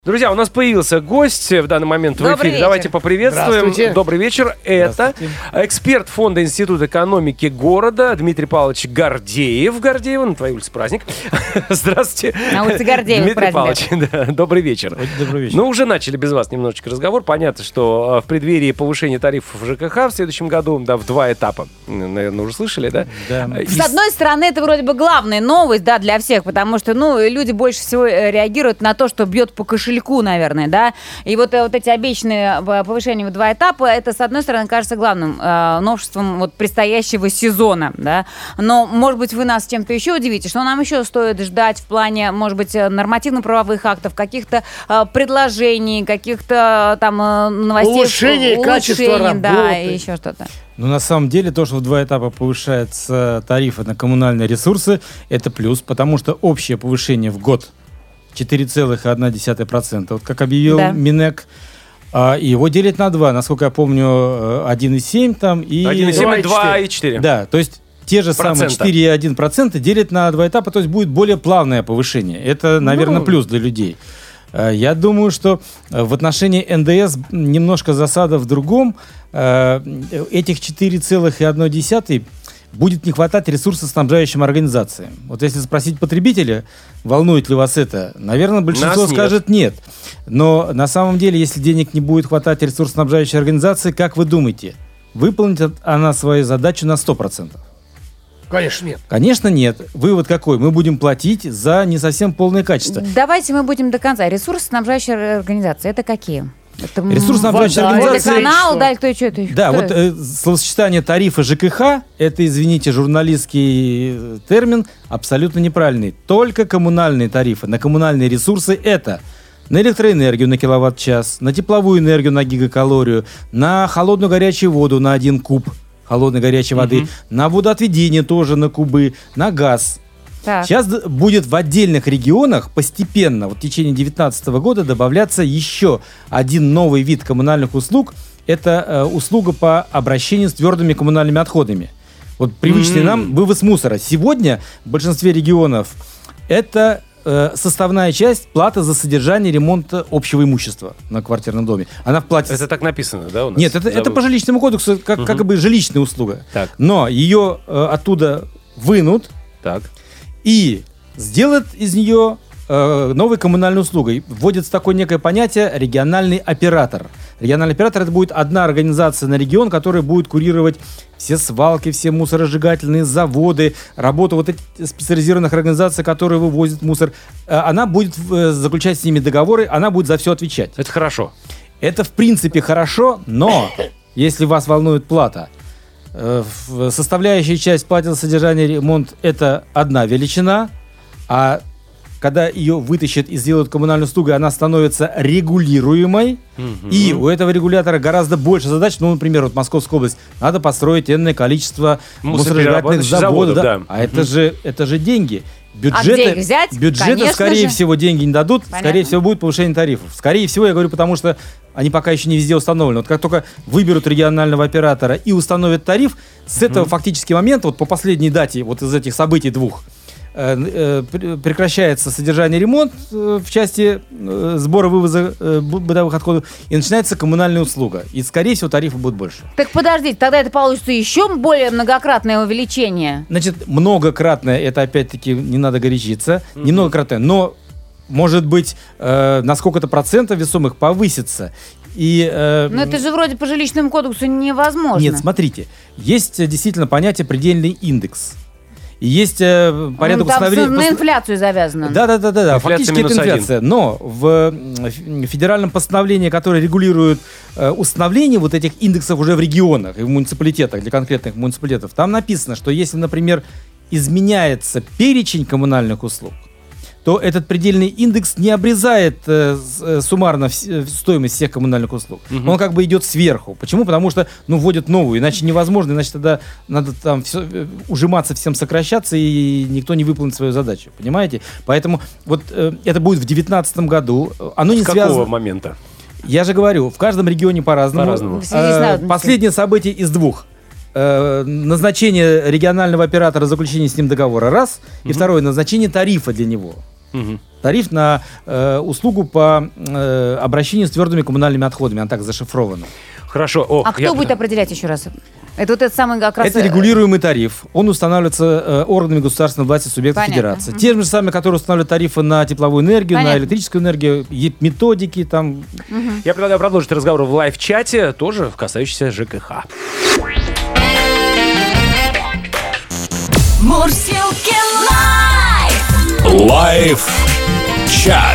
Друзья, у нас появился гость в данный момент в эфире. Давайте поприветствуем. Добрый вечер. Это эксперт Фонда Института экономики города Дмитрий Павлович Гордеев. Гордеев, на твоей улице праздник. Здравствуйте. На улице Гордеева Дмитрий праздник. Павлович, да, добрый вечер. Добрый вечер. Ну, уже начали без вас немножечко разговор. Понятно, что в преддверии повышения тарифов ЖКХ в следующем году, да, в 2 этапа, наверное, уже слышали, да? Да. С одной стороны, это вроде бы главная новость, да, для всех, потому что, люди больше всего реагируют на то, что бьет по кошельку, наверное, да. И вот эти обещанные повышения в 2 этапа, это, с одной стороны, кажется главным новшеством предстоящего сезона, да. Но, может быть, вы нас чем-то еще удивите, что нам еще стоит ждать в плане, может быть, нормативно-правовых актов, каких-то предложений, каких-то там новостей. Улучшение качества работы. Да, и еще что-то. Ну, на самом деле, то, что в 2 этапа повышаются тарифы на коммунальные ресурсы, это плюс, потому что общее повышение в год 4,1%. Вот как объявил Минэк, его делят на 2. Насколько я помню, 1,7 там и... 1,7, 2,4. Да, то есть те же самые 4,1% делят на 2 этапа, то есть будет более плавное повышение. Это, наверное, плюс для людей. Я думаю, что в отношении НДС немножко засада в другом. Этих 4,1% будет не хватать ресурсоснабжающим организациям. Вот если спросить потребителя, волнует ли вас это, наверное, большинство скажет нет. Но на самом деле, если денег не будет хватать ресурсоснабжающей организации, как вы думаете, выполнит она свою задачу на 100%? Конечно, нет. Конечно, нет. Вывод какой? Мы будем платить за не совсем полное качество. Давайте мы будем до конца. Ресурсоснабжающие организации, это какие? Ресурсоснабжающие организации... Водоканал, да, кто что это? Да, вот словосочетание тарифа ЖКХ, это, извините, журналистский термин, абсолютно неправильный. Только коммунальные тарифы на коммунальные ресурсы это на электроэнергию на киловатт-час, на тепловую энергию на гигакалорию, на холодную горячую воду на 1 куб холодной горячей воды, на водоотведение тоже на кубы, на газ. Так. Сейчас будет в отдельных регионах постепенно, в течение 2019 года, добавляться еще один новый вид коммунальных услуг. Это услуга по обращению с твердыми коммунальными отходами. Вот привычный нам вывоз мусора. Сегодня в большинстве регионов это составная часть платы за содержание и ремонт общего имущества на квартирном доме. Она вплатится... Это так написано, да, у нас? Нет, это по жилищному кодексу, как бы жилищная услуга. Так. Но ее оттуда вынут. Так. И сделать из нее новой коммунальной услугой. Вводится такое некое понятие региональный оператор. Региональный оператор — это будет одна организация на регион, которая будет курировать все свалки, все мусоросжигательные заводы, работу вот этих специализированных организаций, которые вывозят мусор. Она будет заключать с ними договоры, она будет за все отвечать. Это хорошо. Это в принципе хорошо, но если вас волнует плата, составляющая часть платы за содержание и ремонт — это одна величина, а когда ее вытащат и сделают коммунальной услугой, она становится регулируемой, и у этого регулятора гораздо больше задач. Ну, например, вот Московская область, надо построить энное количество мусоросжигательных заводов. Да. А это же деньги. Бюджеты, скорее всего, деньги не дадут. Понятно. Скорее всего, будет повышение тарифов. Скорее всего, я говорю, потому что они пока еще не везде установлены. Вот как только выберут регионального оператора и установят тариф, с этого фактически момента, вот по последней дате, вот из этих событий 2, прекращается содержание и ремонт в части сбора-вывоза бытовых отходов, и начинается коммунальная услуга. И, скорее всего, тарифы будут больше. Так подождите, тогда это получится еще более многократное увеличение? Значит, многократное, это опять-таки не надо горячиться, не многократное, но, может быть, на сколько-то процентов весомых повысится. Но это же вроде по жилищному кодексу невозможно. Нет, смотрите, есть действительно понятие предельный индекс. И есть порядок установления... на инфляцию завязано. Да. Фактически это инфляция. Но в федеральном постановлении, которое регулирует установление вот этих индексов уже в регионах и в муниципалитетах, для конкретных муниципалитетов, там написано, что если, например, изменяется перечень коммунальных услуг, то этот предельный индекс не обрезает суммарно стоимость всех коммунальных услуг. Он как бы идет сверху. Почему? Потому что вводят новую, иначе невозможно, иначе тогда надо там ужиматься, всем сокращаться, и никто не выполнит свою задачу. Понимаете? Поэтому вот это будет в 2019 году. Оно не связано... С какого момента? Я же говорю, в каждом регионе по-разному. Последнее событие из 2. Назначение регионального оператора, заключение с ним договора, раз. И второе, назначение тарифа для него. Тариф на услугу по обращению с твердыми коммунальными отходами. Она так зашифрована. Хорошо. Кто будет определять еще раз? Это вот этот самый как раз... Это регулируемый тариф. Он устанавливается органами государственной власти субъектов федерации. Те же самые, которые устанавливают тарифы на тепловую энергию, на электрическую энергию, методики там. Я предлагаю продолжить разговор в лайв-чате, тоже касающийся ЖКХ. Мурзилки лайв! Лайв-чат.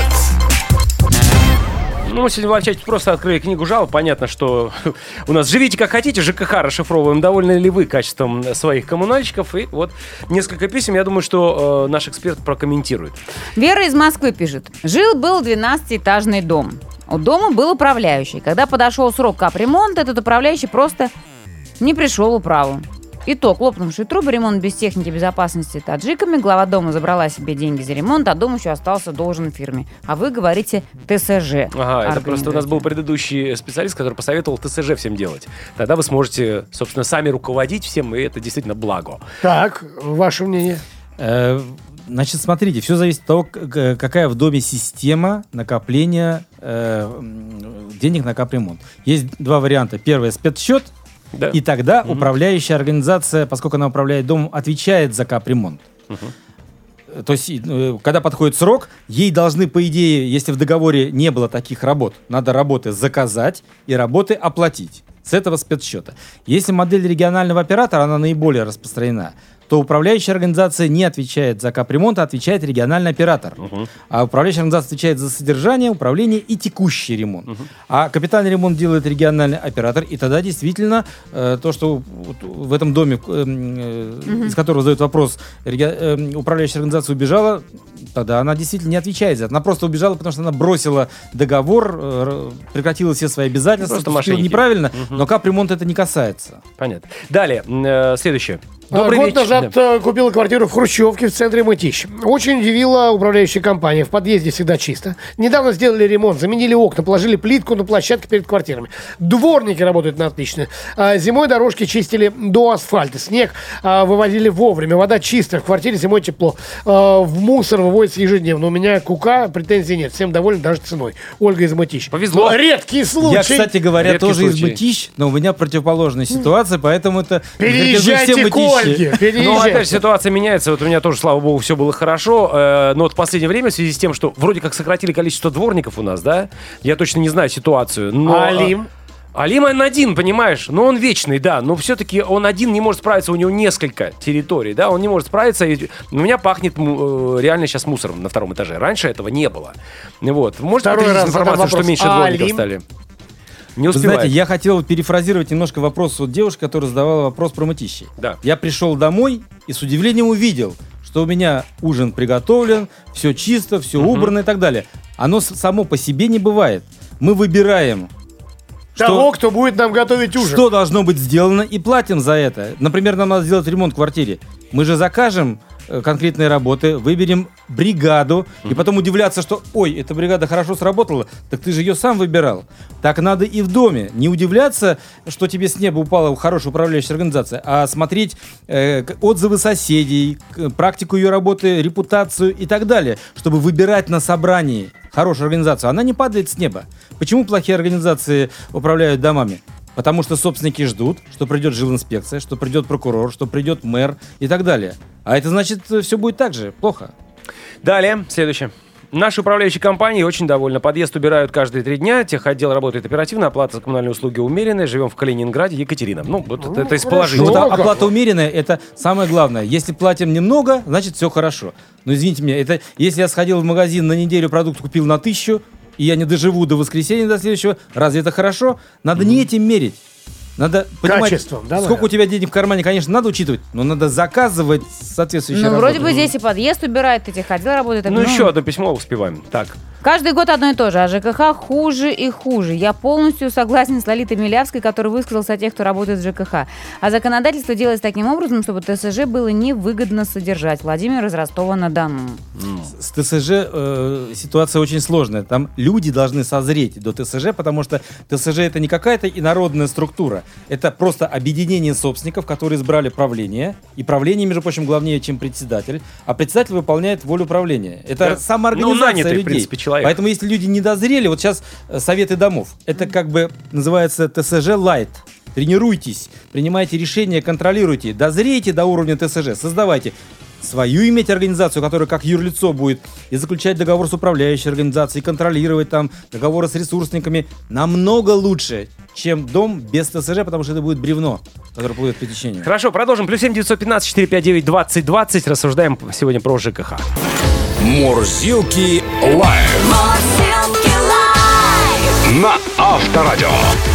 Мы сегодня в лайв-чате просто открыли книгу жалоб. Понятно, что у нас живите как хотите, ЖКХ расшифровываем. Довольны ли вы качеством своих коммунальщиков? И вот несколько писем, я думаю, что наш эксперт прокомментирует. Вера из Москвы пишет. Жил-был 12-этажный дом. У дома был управляющий. Когда подошел срок капремонта, этот управляющий просто не пришел в управу. Итог. Лопнувшие трубы, ремонт без техники безопасности таджиками. Глава дома забрала себе деньги за ремонт, а дом еще остался должен фирме. А вы говорите ТСЖ. Ага, это просто у нас был предыдущий специалист, который посоветовал ТСЖ всем делать. Тогда вы сможете, собственно, сами руководить всем, и это действительно благо. Так, ваше мнение? Значит, смотрите, все зависит от того, какая в доме система накопления денег на капремонт. Есть два варианта. Первый — спецсчет. Да. И тогда управляющая организация, поскольку она управляет домом, отвечает за капремонт. То есть, когда подходит срок, ей должны, по идее, если в договоре не было таких работ, надо работы заказать и работы оплатить с этого спецсчета. Если модель регионального оператора, она наиболее распространена, то управляющая организация не отвечает за капремонт, а отвечает региональный оператор. А управляющая организация отвечает за содержание, управление и текущий ремонт. А капитальный ремонт делает региональный оператор. И тогда действительно то, что в этом доме, из которого задают вопрос, управляющая организация убежала, тогда она действительно не отвечает за это. Она просто убежала, потому что она бросила договор, прекратила все свои обязательства. Просто неправильно, но капремонт это не касается. Понятно. Далее, следующее. Добрый вечер. Год назад купила квартиру в Хрущевке в центре Мытищ. Очень удивила управляющая компания. В подъезде всегда чисто. Недавно сделали ремонт, заменили окна, положили плитку на площадке перед квартирами. Дворники работают на отлично. Зимой дорожки чистили до асфальта. Снег вывозили вовремя. Вода чистая. В квартире зимой тепло. В мусор выводится ежедневно. У меня кука, претензий нет. Всем доволен даже ценой. Ольга из Мытищ. Повезло. Но редкий случай. Я, кстати говоря, тоже из Мытищ, но у меня противоположная ситуация, поэтому это... Переезжайте к Ольге. Ну, опять же, ситуация меняется. Вот у меня тоже, слава богу, все было хорошо. Но вот в последнее время, в связи с тем, что вроде как сократили количество дворников у нас, да? Я точно не знаю ситуацию. Но... Алим? Алим он один, понимаешь? Но он вечный, да. Но все-таки он один не может справиться. У него несколько территорий, да. Он не может справиться. И у меня пахнет реально сейчас мусором на втором этаже. Раньше этого не было. Вот. Можете подтвердить информацию, что меньше дворников стали? Не успевает. Вы знаете, я хотел перефразировать немножко вопрос от девушки, которая задавала вопрос про Мытищи. Да. Я пришел домой и с удивлением увидел, что у меня ужин приготовлен, все чисто, все убрано и так далее. Оно само по себе не бывает. Мы выбираем того, кто будет нам готовить ужин. Что должно быть сделано, и платим за это. Например, нам надо сделать ремонт в квартире. Мы же закажем конкретные работы, выберем бригаду, и потом удивляться, что ой, эта бригада хорошо сработала, так ты же ее сам выбирал. Так надо и в доме. Не удивляться, что тебе с неба упала хорошая управляющая организация, а смотреть отзывы соседей, практику ее работы, репутацию и так далее, чтобы выбирать на собрании хорошую организацию. Она не падает с неба. Почему плохие организации управляют домами? Потому что собственники ждут, что придет жилинспекция, что придет прокурор, что придет мэр и так далее. А это значит, все будет так же плохо. Далее, следующее. Наши управляющие компании очень довольны. Подъезд убирают каждые 3 дня. Техотдел работает оперативно. Оплата за коммунальные услуги умеренная. Живем в Калининграде. Екатерина. Ну, вот это из положительного. Оплата умеренная — это самое главное. Если платим немного, значит, все хорошо. Но извините меня, это если я сходил в магазин на неделю, продукт купил на 1000, и я не доживу до воскресенья, до следующего, разве это хорошо? Надо не этим мерить. Надо понимать, сколько у тебя денег в кармане, конечно, надо учитывать, но надо заказывать соответствующие работы. Вроде бы здесь и подъезд убирает, и техотдел работает. Ну, еще одно письмо успеваем. Так. Каждый год одно и то же, а ЖКХ хуже и хуже. Я полностью согласен с Лолитой Милявской, которая высказался о тех, кто работает в ЖКХ. А законодательство делается таким образом, чтобы ТСЖ было невыгодно содержать. Владимир из Ростова-на-Дону. С ТСЖ ситуация очень сложная. Там люди должны созреть до ТСЖ, потому что ТСЖ это не какая-то инородная структура. Это просто объединение собственников, которые избрали правление. И правление, между прочим, главнее, чем председатель. А председатель выполняет волю правления. Это самоорганизация нанятый, людей. в принципе, человек. Поэтому если люди не дозрели, вот сейчас советы домов. Это как бы называется ТСЖ лайт. Тренируйтесь, принимайте решения, контролируйте, дозрейте до уровня ТСЖ, создавайте свою иметь организацию, которая как юрлицо будет и заключать договор с управляющей организацией, контролировать там договоры с ресурсниками намного лучше, чем дом без ТСЖ, потому что это будет бревно, которое плывет по течению. Хорошо, продолжим. +7 915 459 2020. Рассуждаем сегодня про ЖКХ. Мурзилки лайв. На Авторадио.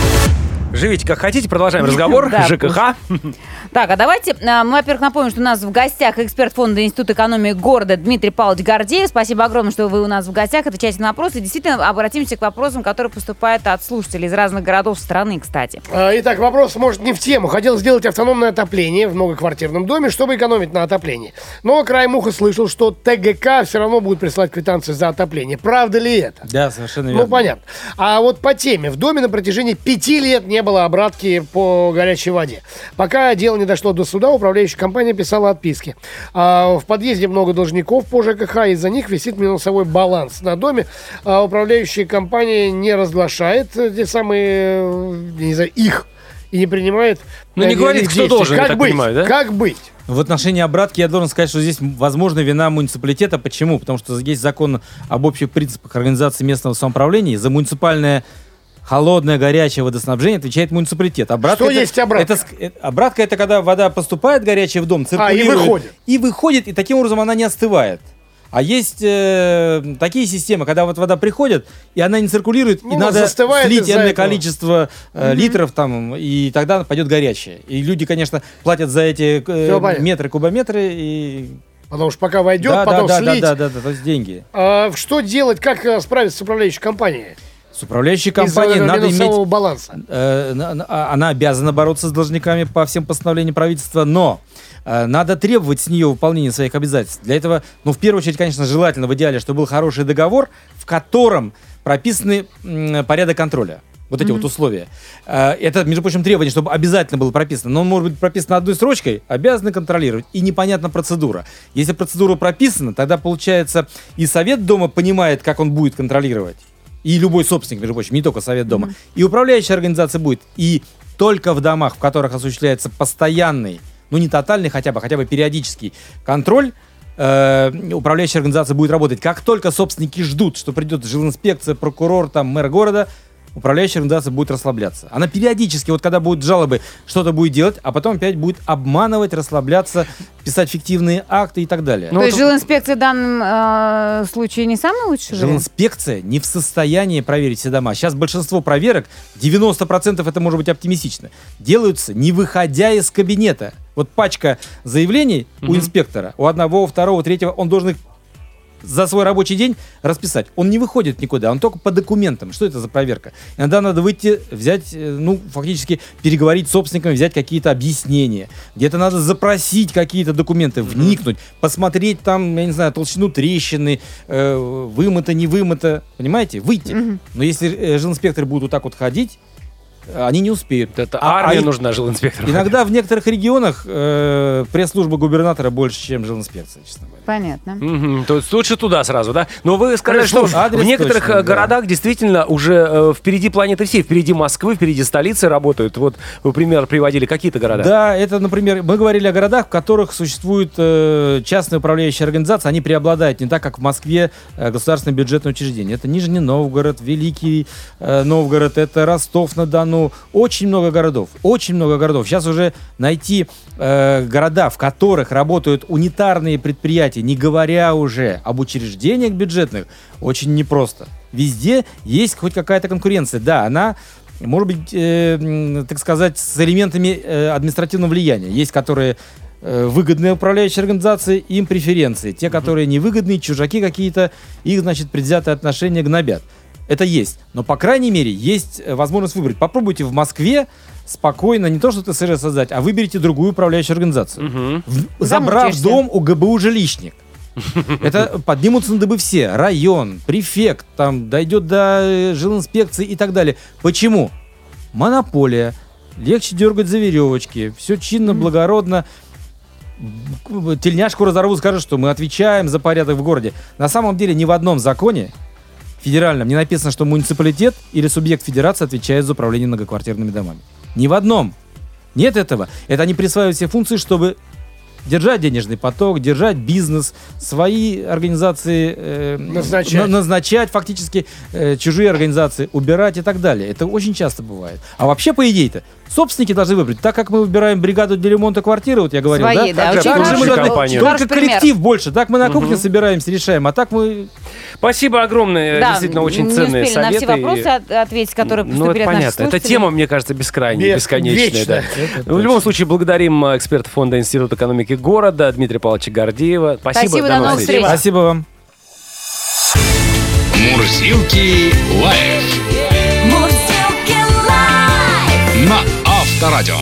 Живите как хотите, продолжаем разговор. ЖКХ. Так, а давайте мы, во-первых, напомним, что у нас в гостях эксперт фонда Института экономики города Дмитрий Павлович Гордеев. Спасибо огромное, что вы у нас в гостях. Отвечайте на вопросы. И действительно, обратимся к вопросам, которые поступают от слушателей из разных городов страны, кстати. Итак, вопрос, может, не в тему. Хотел сделать автономное отопление в многоквартирном доме, чтобы экономить на отоплении. Но краем уха слышал, что ТГК все равно будет присылать квитанции за отопление. Правда ли это? Да, совершенно верно. Ну, понятно. А вот по теме. В доме на протяжении 5 лет не было обратки по горячей воде. Пока дело не дошло до суда, управляющая компания писала отписки. В подъезде много должников по ЖКХ, из-за них висит минусовой баланс на доме. Управляющая компания не разглашает те самые, не знаю, их и не принимает. Ну, не говорит, кто должен, я так понимаю, да? Как быть? В отношении обратки я должен сказать, что здесь возможна вина муниципалитета. Почему? Потому что есть закон об общих принципах организации местного самоуправления. За муниципальное холодное, горячее водоснабжение отвечает муниципалитет. Обратка что есть обратка? Обратка — это когда вода поступает горячая в дом, циркулирует. И выходит, и таким образом она не остывает. А есть такие системы, когда вот вода приходит, и она не циркулирует, и надо слить энное количество литров, там, и тогда пойдет горячее. И люди, конечно, платят за эти метры, кубометры, и... Потому что пока войдет, потом слить. Да, то есть деньги. Что делать, как справиться с управляющей компанией? С управляющей компанией надо иметь... баланса. Она обязана бороться с должниками по всем постановлениям правительства, но надо требовать с нее выполнения своих обязательств. Для этого, в первую очередь, конечно, желательно в идеале, чтобы был хороший договор, в котором прописаны порядок контроля. Вот эти вот условия. Это, между прочим, требование, чтобы обязательно было прописано. Но он может быть прописано одной строчкой, обязаны контролировать. И непонятна процедура. Если процедура прописана, тогда, получается, и совет дома понимает, как он будет контролировать. И любой собственник, между прочим, не только совет дома. И управляющая организация будет. И только в домах, в которых осуществляется постоянный, не тотальный хотя бы периодический контроль, управляющая организация будет работать. Как только собственники ждут, что придет жилинспекция, прокурор, мэр города, управляющая организация будет расслабляться. Она периодически, вот когда будут жалобы, что-то будет делать, а потом опять будет обманывать, расслабляться, писать фиктивные акты и так далее. То есть жилинспекция в данном случае не самый лучший вариант? Жилинспекция не в состоянии проверить все дома. Сейчас большинство проверок, 90% это может быть оптимистично, делаются не выходя из кабинета. Вот пачка заявлений у инспектора, у одного, второго, третьего, он должен их за свой рабочий день расписать. Он не выходит никуда, он только по документам. Что это за проверка? Иногда надо выйти, взять, фактически переговорить с собственниками, взять какие-то объяснения. Где-то надо запросить какие-то документы, вникнуть, посмотреть там, я не знаю, толщину трещины, вымыто, не вымыто. Понимаете? Выйти. Но если жилинспекторы будут вот так вот ходить, они не успеют. Это армия нужна жилинспекторам. Иногда в некоторых регионах пресс-служба губернатора больше, чем жилинспекция, честно говоря. Понятно. То есть лучше туда сразу, да? Но вы сказали, что в некоторых городах действительно уже впереди планеты всей, впереди Москвы, впереди столицы работают. Вот вы пример приводили какие-то города. Да, это, например, мы говорили о городах, в которых существуют частные управляющие организации. Они преобладают не так, как в Москве государственное бюджетное учреждение. Это Нижний Новгород, Великий Новгород, это Ростов-на-Дону. Очень много городов. Сейчас уже найти города, в которых работают унитарные предприятия, не говоря уже об учреждениях бюджетных, очень непросто. Везде есть хоть какая-то конкуренция. Да, она может быть, так сказать, с элементами административного влияния. Есть, которые выгодные управляющие организации, им преференции. Те, которые невыгодные, чужаки какие-то, их, значит, предвзятое отношение гнобят. Это есть. Но, по крайней мере, есть возможность выбрать. Попробуйте в Москве спокойно, не то что ТСЖ создать, а выберите другую управляющую организацию. Забрав дом у ГБУ жилищник. Это поднимутся на дыбы все. Район, префект, там дойдет до жилинспекции и так далее. Почему? Монополия. Легче дергать за веревочки. Все чинно, благородно. Тельняшку разорвут, скажут, что мы отвечаем за порядок в городе. На самом деле ни в одном законе федеральном не написано, что муниципалитет или субъект федерации отвечает за управление многоквартирными домами. Ни в одном. Нет этого. Это они присваивают все функции, чтобы держать денежный поток, держать бизнес, свои организации назначать фактически, чужие организации убирать и так далее. Это очень часто бывает. А вообще, по идее-то, собственники должны выбрать. Так как мы выбираем бригаду для ремонта квартиры, вот я говорил, свои, да? Так же мы только коллектив больше. Так мы на кухне собираемся, решаем. А так мы... Спасибо огромное. Действительно, очень ценные советы. Не успели на все вопросы ответить, которые поступили от наших слушателей. Эта тема, мне кажется, бесконечная. Да. В любом случае, благодарим эксперта Фонда Института экономики города Дмитрия Павловича Гордеева. Спасибо, до новых встреч. Спасибо вам. Мурзилки лайф. Мурзилки лайф. На Авторадио.